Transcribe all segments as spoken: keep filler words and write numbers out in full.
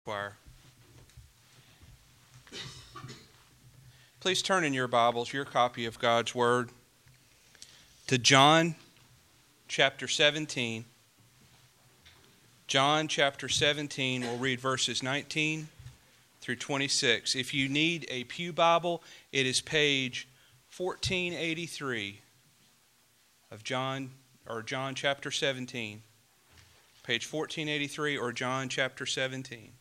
Choir. Please turn in your Bibles, your copy of God's Word, to John chapter seventeen. John chapter seventeen, we'll read verses nineteen through twenty-six. If you need a pew Bible, it is page fourteen eighty-three of John, or John chapter seventeen. Page fourteen eighty-three or John chapter seventeen.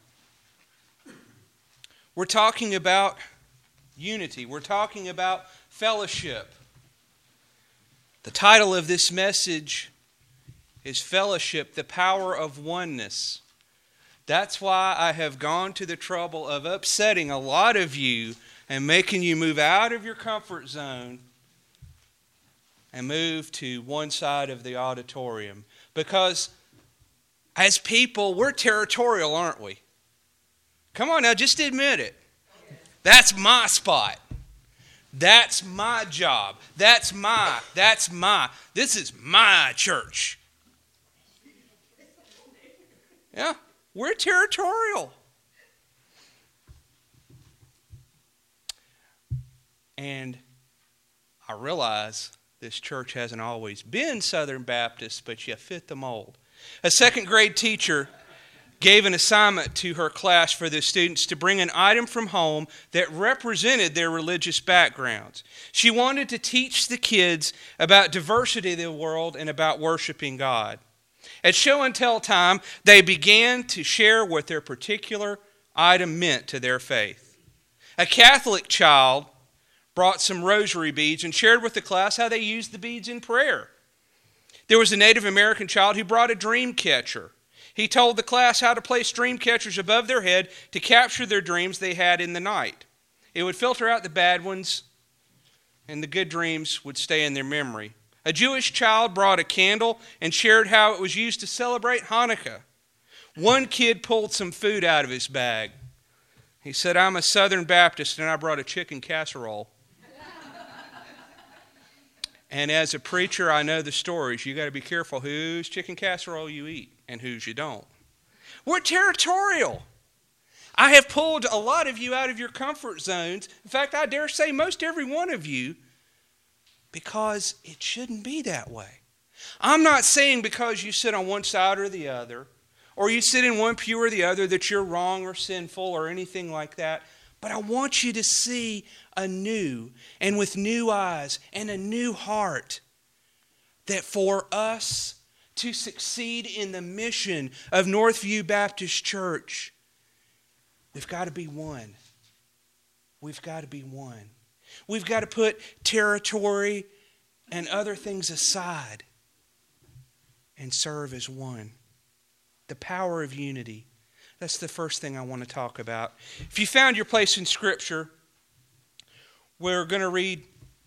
We're talking about unity. We're talking about fellowship. The title of this message is Fellowship, the Power of Oneness. That's why I have gone to the trouble of upsetting a lot of you and making you move out of your comfort zone and move to one side of the auditorium. Because as people, we're territorial, aren't we? Come on now, just admit it. That's my spot. That's my job. That's my, that's my, this is my church. Yeah, we're territorial. And I realize this church hasn't always been Southern Baptist, but you fit the mold. A second grade teacher gave an assignment to her class for the students to bring an item from home that represented their religious backgrounds. She wanted to teach the kids about diversity of the world and about worshiping God. At show and tell time, they began to share what their particular item meant to their faith. A Catholic child brought some rosary beads and shared with the class how they used the beads in prayer. There was a Native American child who brought a dream catcher. He told the class how to place dream catchers above their head to capture their dreams they had in the night. It would filter out the bad ones, and the good dreams would stay in their memory. A Jewish child brought a candle and shared how it was used to celebrate Hanukkah. One kid pulled some food out of his bag. He said, "I'm a Southern Baptist, and I brought a chicken casserole." And as a preacher, I know the stories. You got to be careful whose chicken casserole you eat and whose you don't. We're territorial. I have pulled a lot of you out of your comfort zones. In fact, I dare say most every one of you, because it shouldn't be that way. I'm not saying because you sit on one side or the other, or you sit in one pew or the other, that you're wrong or sinful or anything like that. But I want you to see anew and with new eyes and a new heart that for us to succeed in the mission of Northview Baptist Church, we've got to be one. We've got to be one. We've got to put territory and other things aside and serve as one. The power of unity. That's the first thing I want to talk about. If you found your place in Scripture, we're going to read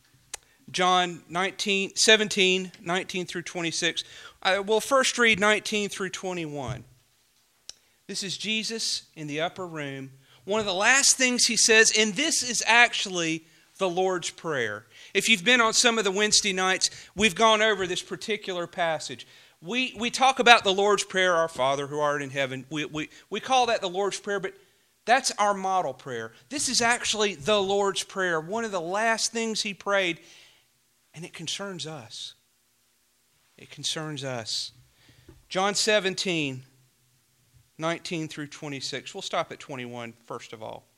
John nineteen, seventeen, nineteen through twenty-six. I will first read nineteen through twenty-one. This is Jesus in the upper room. One of the last things he says, and this is actually the Lord's Prayer. If you've been on some of the Wednesday nights, we've gone over this particular passage. We we talk about the Lord's Prayer, our Father who art in heaven. We, we, we call that the Lord's Prayer, but that's our model prayer. This is actually the Lord's Prayer, one of the last things he prayed, and it concerns us. It concerns us. John seventeen, nineteen through twenty-six. We'll stop at twenty-one first of all.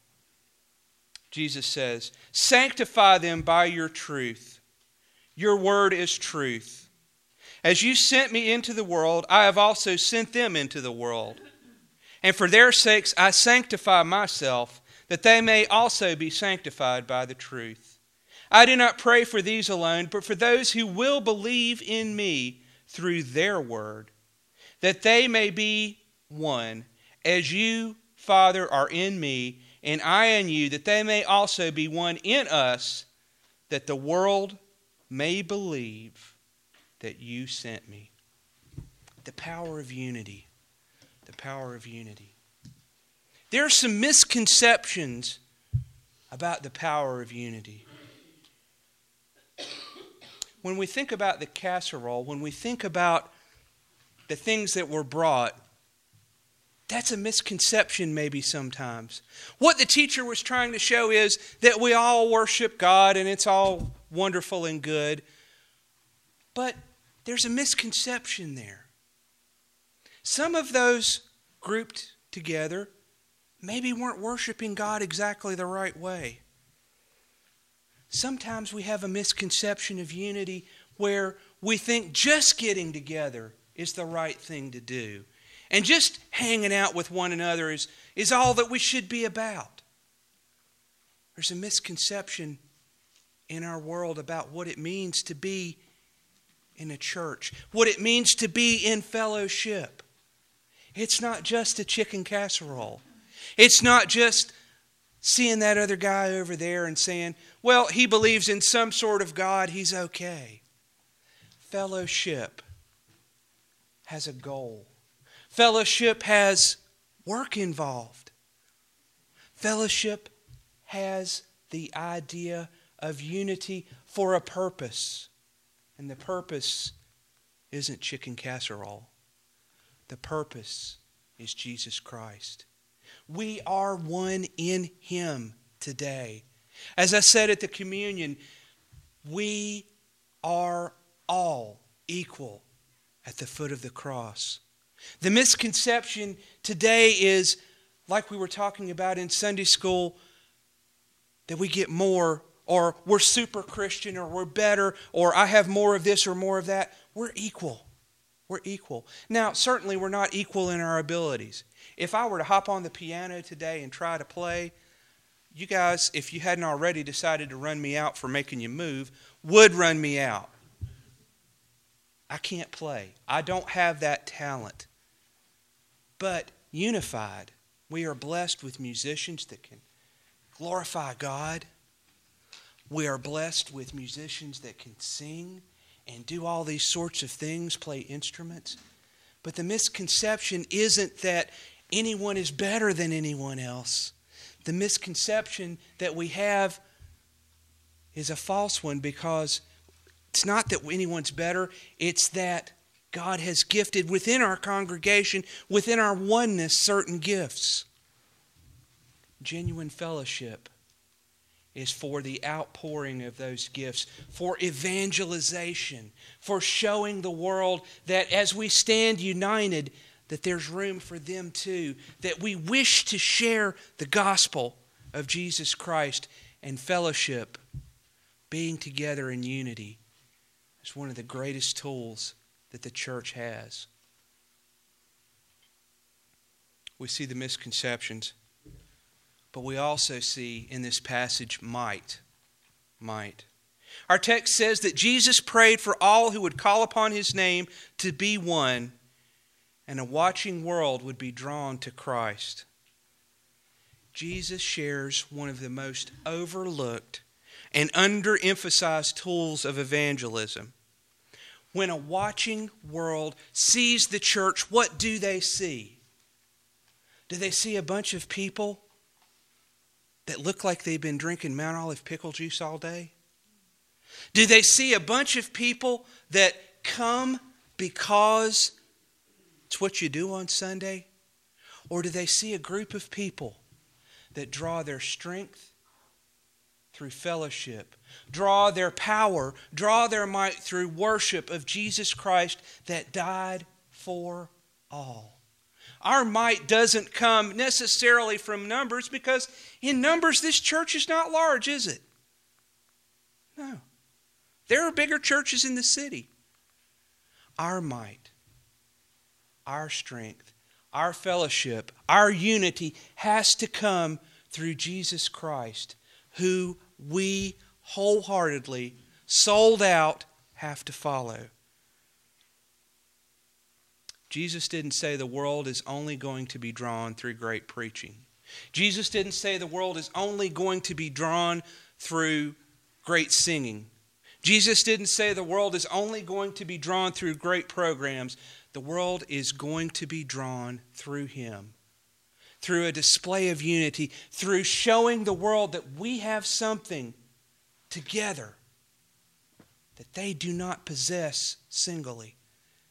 Jesus says, "Sanctify them by your truth. Your word is truth. As you sent me into the world, I have also sent them into the world. And for their sakes I sanctify myself, that they may also be sanctified by the truth. I do not pray for these alone, but for those who will believe in me through their word, that they may be one, as you, Father, are in me, and I in you, that they may also be one in us, that the world may believe that you sent me." The power of unity. The power of unity. There are some misconceptions about the power of unity. When we think about the casserole, when we think about the things that were brought, That's a misconception maybe sometimes. What the teacher was trying to show is that we all worship God and it's all wonderful and good. But there's a misconception there. Some of those grouped together maybe weren't worshiping God exactly the right way. Sometimes we have a misconception of unity where we think just getting together is the right thing to do. And just hanging out with one another is, is all that we should be about. There's a misconception in our world about what it means to be in a church, what it means to be in fellowship. It's not just a chicken casserole. It's not just seeing that other guy over there and saying, well, he believes in some sort of God, he's okay. Fellowship has a goal. Fellowship has work involved. Fellowship has the idea of unity for a purpose. And the purpose isn't chicken casserole. The purpose is Jesus Christ. We are one in Him today. As I said at the communion, we are all equal at the foot of the cross. The misconception today is, like we were talking about in Sunday school, that we get more, or we're super Christian, or we're better, or I have more of this or more of that. We're equal. We're equal. Now, certainly we're not equal in our abilities. If I were to hop on the piano today and try to play, you guys, if you hadn't already decided to run me out for making you move, would run me out. I can't play. I don't have that talent. But unified, we are blessed with musicians that can glorify God. We are blessed with musicians that can sing and do all these sorts of things, play instruments. But the misconception isn't that anyone is better than anyone else. The misconception that we have is a false one, because it's not that anyone's better, it's that God has gifted within our congregation, within our oneness, certain gifts. Genuine fellowship is for the outpouring of those gifts, for evangelization, for showing the world that as we stand united, that there's room for them too, that we wish to share the gospel of Jesus Christ. And fellowship, being together in unity, is one of the greatest tools that the church has. We see the misconceptions, but we also see in this passage might. Might. Our text says that Jesus prayed for all who would call upon His name to be one, and a watching world would be drawn to Christ. Jesus shares one of the most overlooked and underemphasized tools of evangelism. When a watching world sees the church, what do they see? Do they see a bunch of people that look like they've been drinking Mount Olive pickle juice all day? Do they see a bunch of people that come because it's what you do on Sunday? Or do they see a group of people that draw their strength through fellowship, draw their power, draw their might through worship of Jesus Christ that died for all? Our might doesn't come necessarily from numbers, because in numbers this church is not large, is it? No. There are bigger churches in the city. Our might, our strength, our fellowship, our unity has to come through Jesus Christ, who we wholeheartedly, sold out, have to follow. Jesus didn't say the world is only going to be drawn through great preaching. Jesus didn't say the world is only going to be drawn through great singing. Jesus didn't say the world is only going to be drawn through great programs. The world is going to be drawn through Him, through a display of unity, through showing the world that we have something together that they do not possess singly.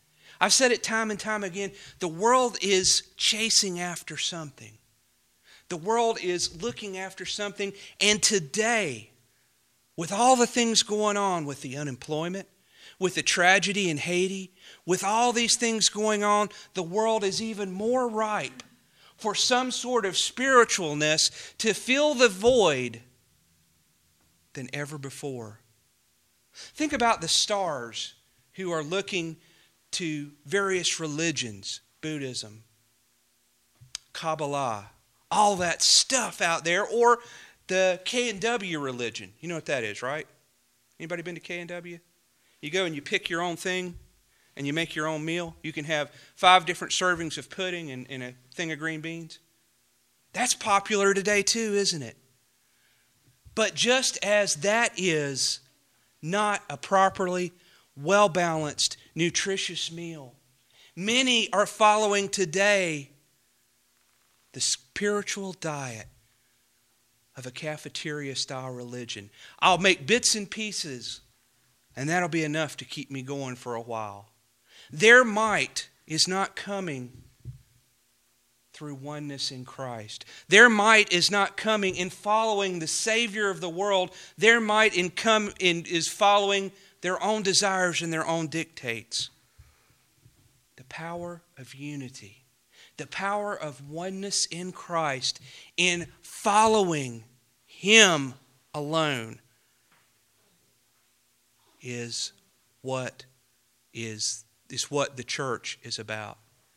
I've said it time and time again. The world is chasing after something. The world is looking after something. And today, with all the things going on with the unemployment, with the tragedy in Haiti, with all these things going on, the world is even more ripe for some sort of spiritualness to fill the void than ever before. Think about the stars who are looking to various religions, Buddhism, Kabbalah, all that stuff out there, or the K and W religion. You know what that is, right? Anybody been to K and W? You go and you pick your own thing and you make your own meal. You can have five different servings of pudding and, and a thing of green beans. That's popular today too, isn't it? But just as that is not a properly well-balanced, nutritious meal, many are following today the spiritual diet of a cafeteria-style religion. I'll make bits and pieces, and that'll be enough to keep me going for a while. Their might is not coming through oneness in Christ. Their might is not coming in following the Savior of the world. Their might in come in is following their own desires and their own dictates. The power of unity, the power of oneness in Christ, in following Him alone, is what is, is what the church is about.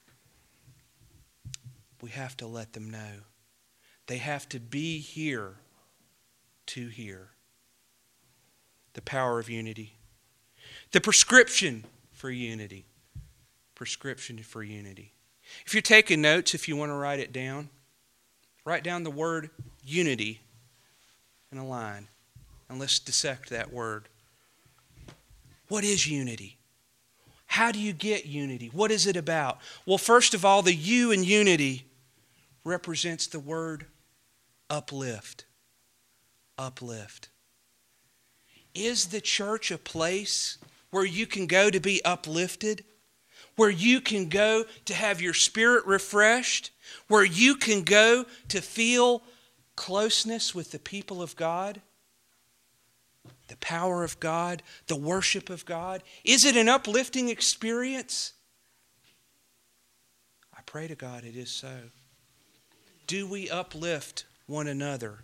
We have to let them know. They have to be here to hear. The power of unity. The prescription for unity. Prescription for unity. If you're taking notes, if you want to write it down, write down the word unity in a line. And let's dissect that word. What is unity? How do you get unity? What is it about? Well, first of all, the U in unity represents the word uplift. Uplift. Is the church a place where you can go to be uplifted? Where you can go to have your spirit refreshed? Where you can go to feel closeness with the people of God? The power of God, the worship of God? Is it an uplifting experience? I pray to God it is so. Do we uplift one another?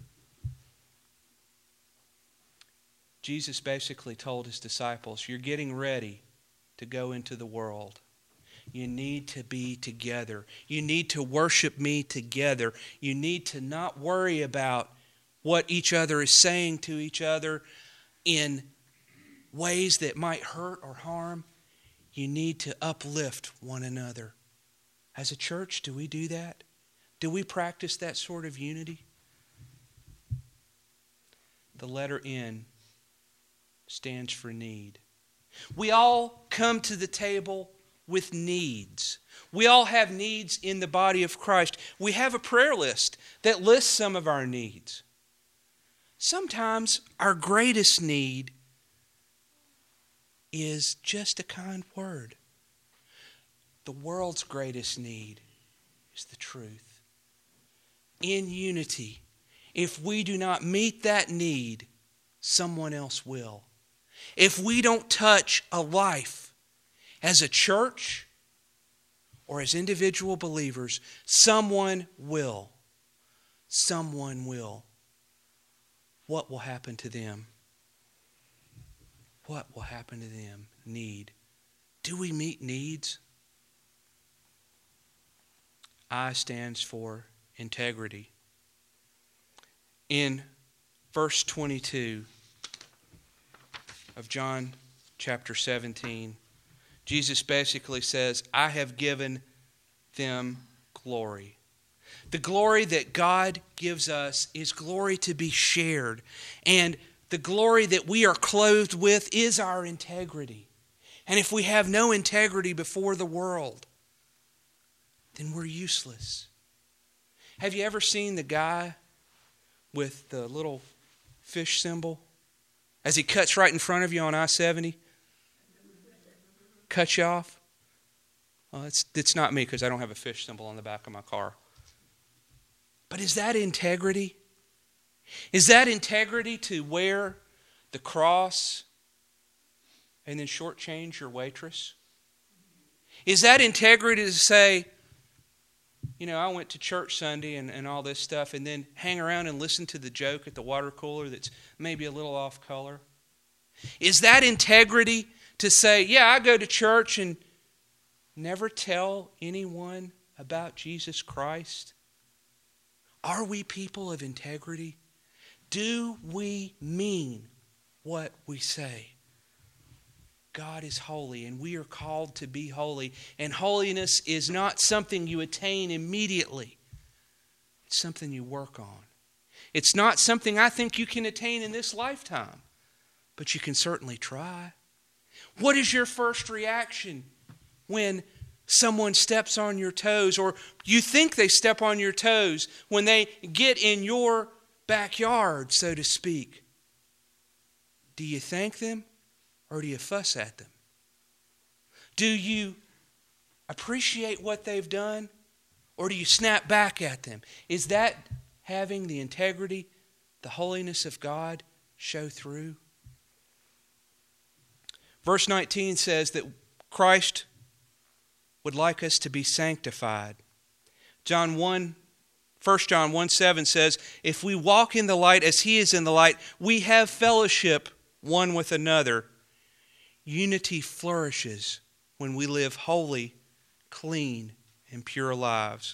Jesus basically told His disciples, you're getting ready to go into the world. You need to be together. You need to worship me together. You need to not worry about what each other is saying to each other in ways that might hurt or harm. You need to uplift one another. As a church, do we do that? Do we practice that sort of unity? The letter N stands for need. We all come to the table with needs. We all have needs in the body of Christ. We have a prayer list that lists some of our needs. Sometimes our greatest need is just a kind word. The world's greatest need is the truth. In unity, if we do not meet that need, someone else will. If we don't touch a life as a church or as individual believers, someone will. Someone will. What will happen to them? What will happen to them? Need. Do we meet needs? I stands for integrity. In verse twenty-two of John chapter seventeen, Jesus basically says, I have given them glory. The glory that God gives us is glory to be shared. And the glory that we are clothed with is our integrity. And if we have no integrity before the world, then we're useless. Have you ever seen the guy with the little fish symbol as he cuts right in front of you on I seventy? Cuts you off? Well, it's, it's not me because I don't have a fish symbol on the back of my car. But is that integrity? Is that integrity to wear the cross and then shortchange your waitress? Is that integrity to say, you know, I went to church Sunday and, and all this stuff, and then hang around and listen to the joke at the water cooler that's maybe a little off color? Is that integrity to say, yeah, I go to church and never tell anyone about Jesus Christ? Are we people of integrity? Do we mean what we say? God is holy, and we are called to be holy. And holiness is not something you attain immediately. It's something you work on. It's not something I think you can attain in this lifetime, but you can certainly try. What is your first reaction when someone steps on your toes, or you think they step on your toes, when they get in your backyard, so to speak? Do you thank them or do you fuss at them? Do you appreciate what they've done or do you snap back at them? Is that having the integrity, the holiness of God show through? Verse nineteen says that Christ would like us to be sanctified. John one, First John one seven says, if we walk in the light as He is in the light, we have fellowship one with another. Unity flourishes when we live holy, clean, and pure lives.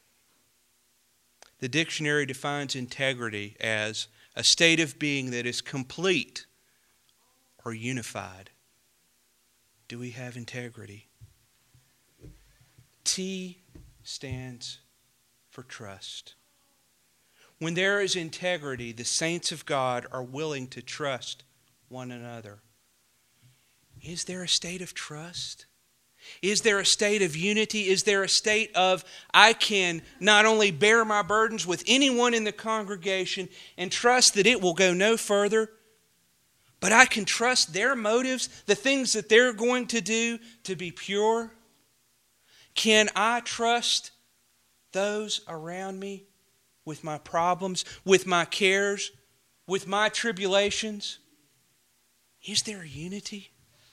The dictionary defines integrity as a state of being that is complete or unified. Do we have integrity? T stands for trust. When there is integrity, the saints of God are willing to trust one another. Is there a state of trust? Is there a state of unity? Is there a state of, I can not only bear my burdens with anyone in the congregation and trust that it will go no further, but I can trust their motives, the things that they're going to do, to be pure? Can I trust those around me with my problems, with my cares, with my tribulations? Is there unity?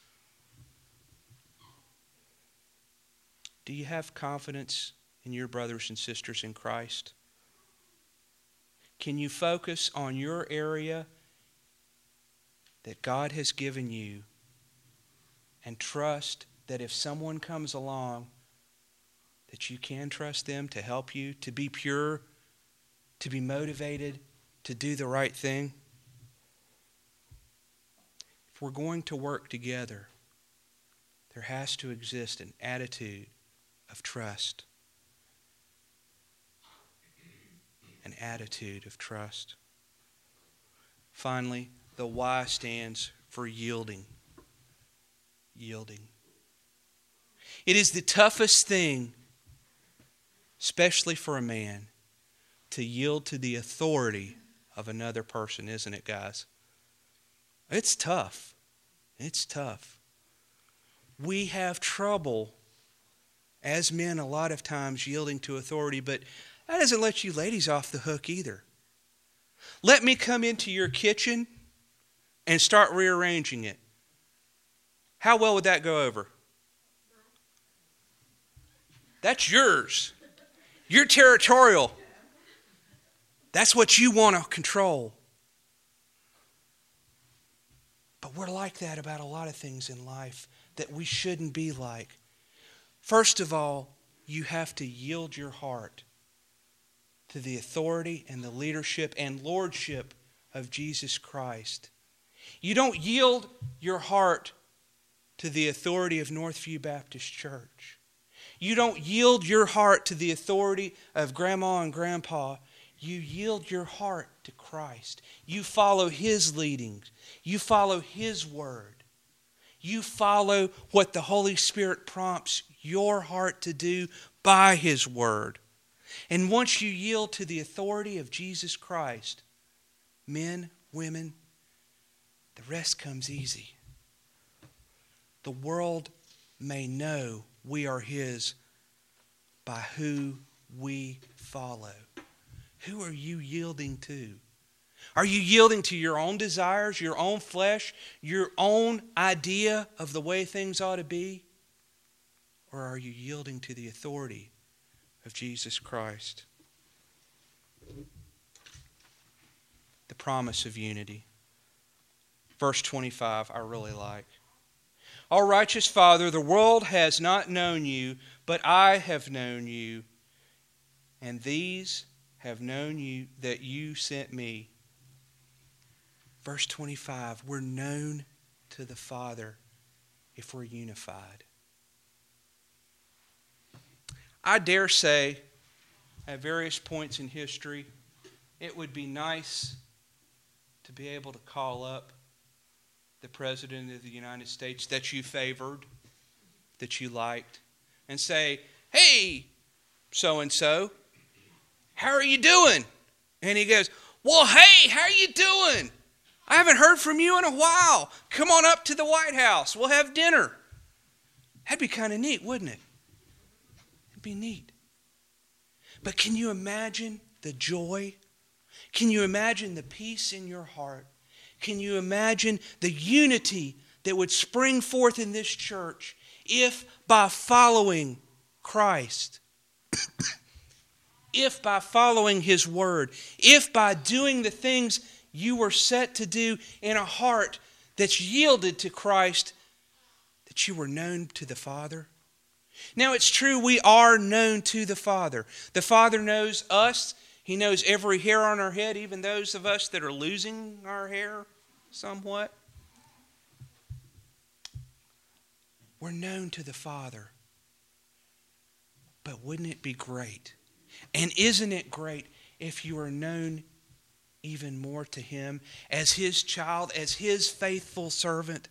Do you have confidence in your brothers and sisters in Christ? Can you focus on your area that God has given you and trust that if someone comes along, that you can trust them to help you, to be pure, to be motivated, to do the right thing? If we're going to work together, there has to exist an attitude of trust. An attitude of trust. Finally, the Y stands for yielding. Yielding. It is the toughest thing, especially for a man, to yield to the authority of another person, isn't it, guys? It's tough. It's tough. We have trouble as men a lot of times yielding to authority, but that doesn't let you ladies off the hook either. Let me come into your kitchen and start rearranging it. How well would that go over? That's yours. You're territorial. That's what you want to control. But we're like that about a lot of things in life that we shouldn't be like. First of all, you have to yield your heart to the authority and the leadership and lordship of Jesus Christ. You don't yield your heart to the authority of Northview Baptist Church. You don't yield your heart to the authority of Grandma and Grandpa. You yield your heart to Christ. You follow His leadings. You follow His word. You follow what the Holy Spirit prompts your heart to do by His word. And once you yield to the authority of Jesus Christ, men, women, the rest comes easy. The world may know we are His by who we follow. Who are you yielding to? Are you yielding to your own desires, your own flesh, your own idea of the way things ought to be? Or are you yielding to the authority of Jesus Christ? The promise of unity. Verse twenty-five, I really like. O righteous Father, the world has not known you, but I have known you, and these have known you that you sent me. Verse twenty-five, we're known to the Father if we're unified. I dare say, at various points in history, it would be nice to be able to call up the President of the United States that you favored, that you liked, and say, hey, so-and-so, how are you doing? And he goes, well, hey, how are you doing? I haven't heard from you in a while. Come on up to the White House. We'll have dinner. That'd be kind of neat, wouldn't it? It'd be neat. But can you imagine the joy? Can you imagine the peace in your heart? Can you imagine the unity that would spring forth in this church if by following Christ, if by following His Word, if by doing the things you were set to do in a heart that's yielded to Christ, that you were known to the Father? Now it's true, we are known to the Father. The Father knows us. He knows every hair on our head, even those of us that are losing our hair somewhat. We're known to the Father. But wouldn't it be great? And isn't it great if you are known even more to Him as His child, as His faithful servant?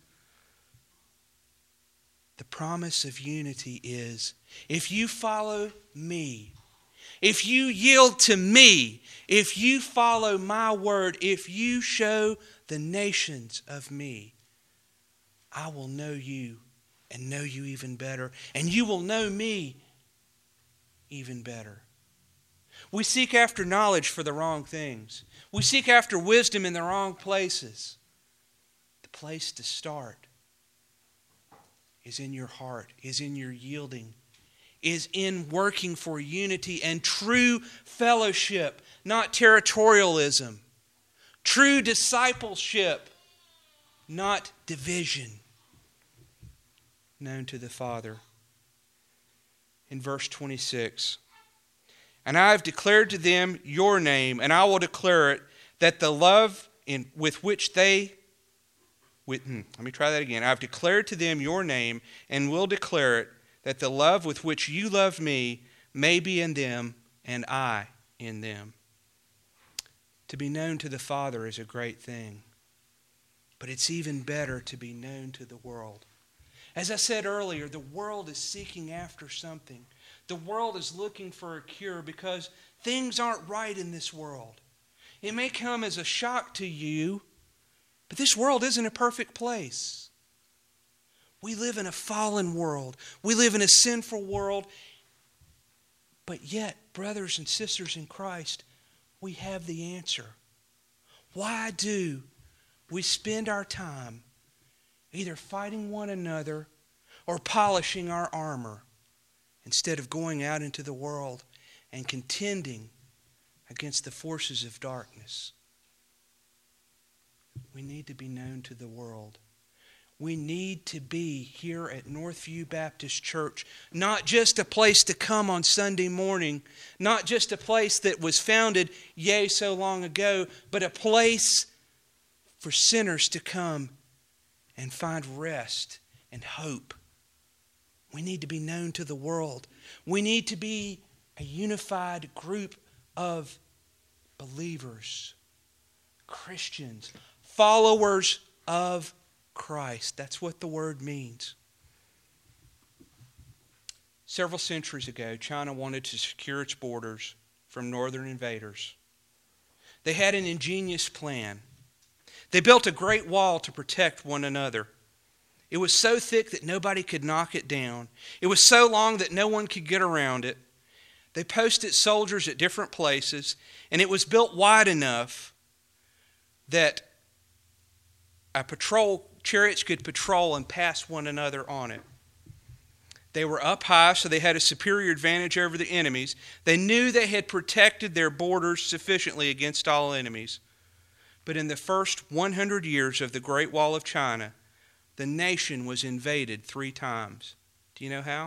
The promise of unity is, if you follow me, if you yield to me, if you follow my word, if you show the nations of me, I will know you and know you even better, and you will know me even better. We seek after knowledge for the wrong things. We seek after wisdom in the wrong places. The place to start is in your heart, is in your yielding, is in working for unity and true fellowship, not territorialism. True discipleship, not division. Known to the Father. In verse twenty-six, and I have declared to them your name, and I will declare it, that the love in with which they With, hmm, let me try that again. I've declared to them your name and will declare it, that the love with which you loved me may be in them and I in them. To be known to the Father is a great thing, but it's even better to be known to the world. As I said earlier, the world is seeking after something. The world is looking for a cure because things aren't right in this world. It may come as a shock to you, but this world isn't a perfect place. We live in a fallen world. We live in a sinful world. But yet, brothers and sisters in Christ, we have the answer. Why do we spend our time either fighting one another or polishing our armor instead of going out into the world and contending against the forces of darkness? We need to be known to the world. We need to be here at Northview Baptist Church, not just a place to come on Sunday morning, not just a place that was founded, yea, so long ago, but a place for sinners to come and find rest and hope. We need to be known to the world. We need to be a unified group of believers, Christians, followers of Christ. That's what the word means. Several centuries ago, China wanted to secure its borders from northern invaders. They had an ingenious plan. They built a great wall to protect one another. It was so thick that nobody could knock it down. It was so long that no one could get around it. They posted soldiers at different places, and it was built wide enough that a patrol chariots could patrol and pass one another on it. They were up high, so they had a superior advantage over the enemies. They knew they had protected their borders sufficiently against all enemies. But in the first one hundred years of the Great Wall of China, the nation was invaded three times. Do you know how?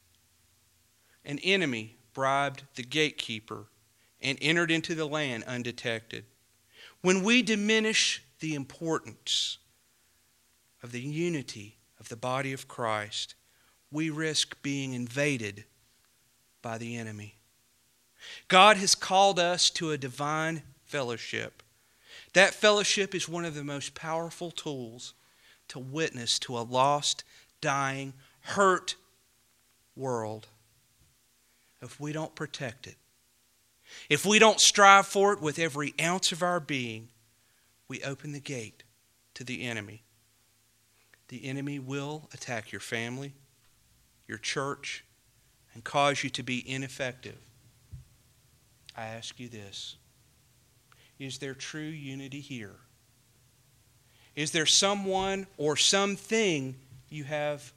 An enemy bribed the gatekeeper and entered into the land undetected. When we diminish the importance of the unity of the body of Christ, we risk being invaded by the enemy. God has called us to a divine fellowship. That fellowship is one of the most powerful tools to witness to a lost, dying, hurt world. If we don't protect it, if we don't strive for it with every ounce of our being, we open the gate to the enemy. The enemy will attack your family, your church, and cause you to be ineffective. I ask you this: is there true unity here? Is there someone or something you have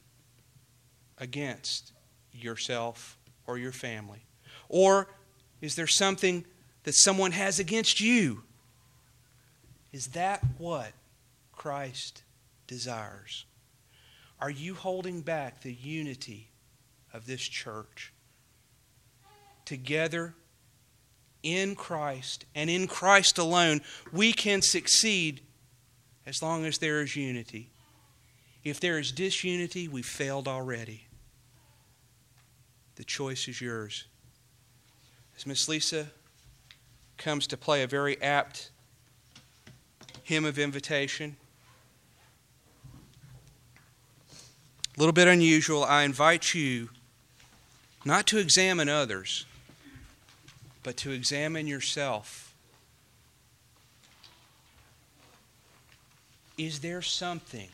against yourself or your family? Or is there something that someone has against you? Is that what Christ desires? Are you holding back the unity of this church? Together, in Christ and in Christ alone, we can succeed as long as there is unity. If there is disunity, we've failed already. The choice is yours. As Miss Lisa comes to play a very apt hymn of invitation, a little bit unusual, I invite you not to examine others, but to examine yourself. Is there something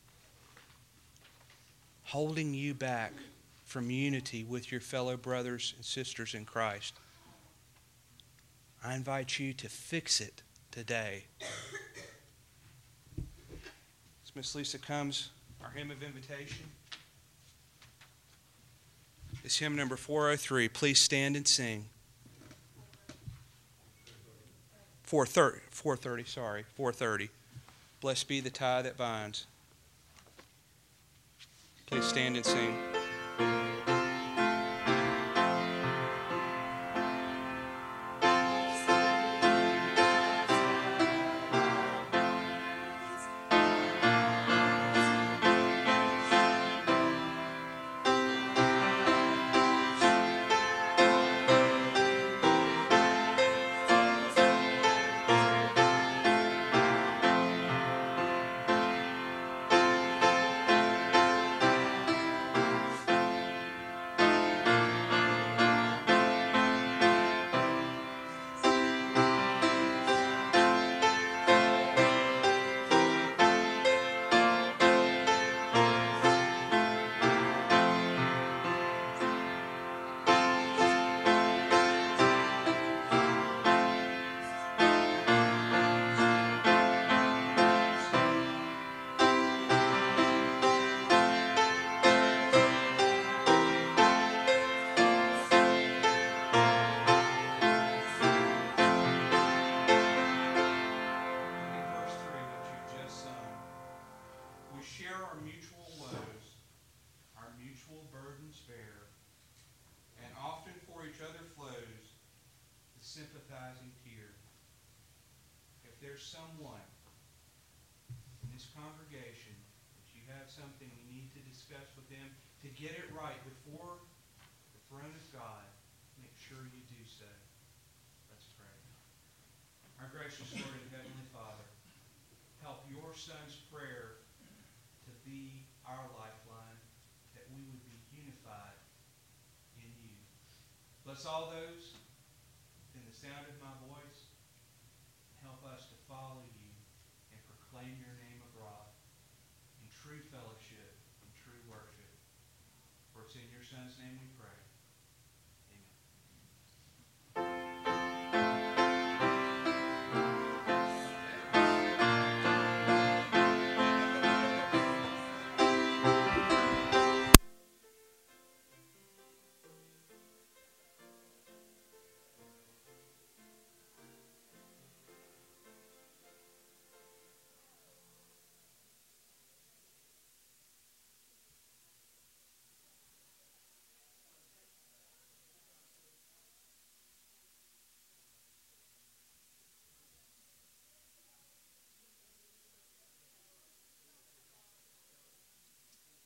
holding you back from unity with your fellow brothers and sisters in Christ? I invite you to fix it today. As Miss Lisa comes, our hymn of invitation is hymn number four oh three. Please stand and sing. four thirty, four thirty, sorry, four thirty. Blessed be the tie that binds. Please stand and sing. Sympathizing tear. If there's someone in this congregation that you have something you need to discuss with them to get it right before the throne of God, make sure you do so. Let's pray. Our gracious Lord and Heavenly Father, help your Son's prayer to be our lifeline, that we would be unified in you. Bless all those in the sound of my voice, help us to follow you and proclaim your name abroad. In truth, true fellowship and true worship. For it's in your Son's name we pray.